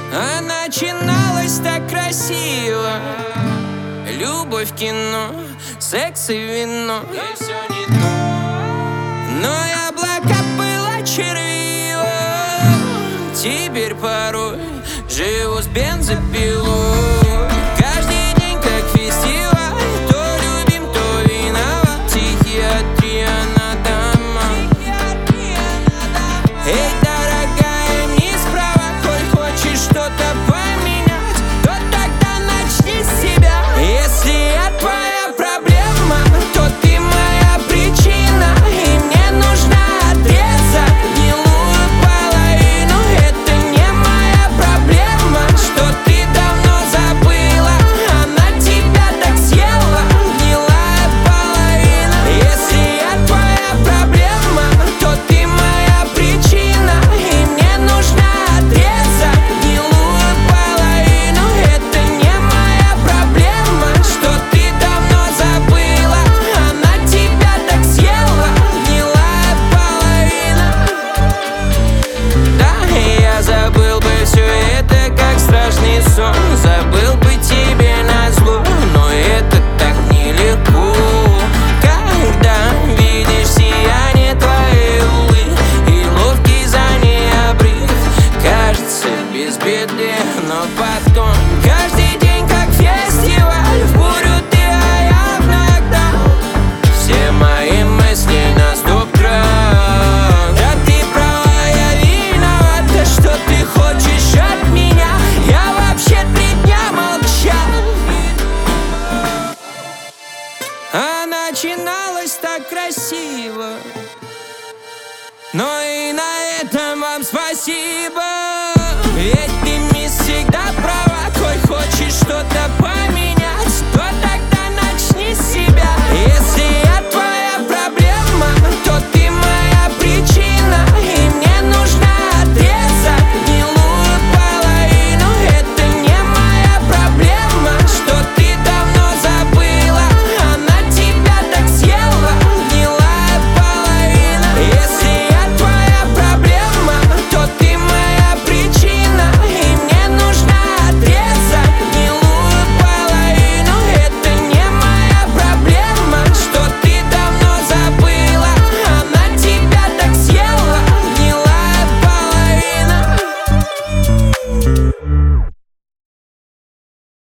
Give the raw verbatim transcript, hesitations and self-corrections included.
А начиналось так красиво. Любовь, кино, секс и вино. И все не то. Но яблоко было червиво. Теперь порой живу с бензопилой. Каждый день как фестиваль. То любим, то виноват. Психиатрия на дома. Эй, дорогая, не справа. Коль хочешь что-то поменять, то тогда начни с себя. Если я твоя проблема, то ты моя причина. И мне нужно отрезать гнилую половину. Это не моя проблема, что ты давно забыла. Она тебя так съела, гнилая половина. Если я твоя проблема, то ты моя причина. И мне нужно отрезать гнилую половину. Это не моя проблема, что ты давно забыла. Она тебя так съела, гнилая половина. Да, я забыл бы все это, как страшный сон. Забыл бы тебе назло, но это так нелегко. Когда видишь сияние твоей улыбки и ловкий за ней обрыв, кажется без беды, но потом каждый день как фестиваль. В бурю ты, а я в нокдаун. Все мои мысли на стоп-кран. Да ты права, я виновата, что ты хочешь от меня. Я вообще три дня молчал. А начиналось так красиво. Но и на этом вам спасибо. Ведь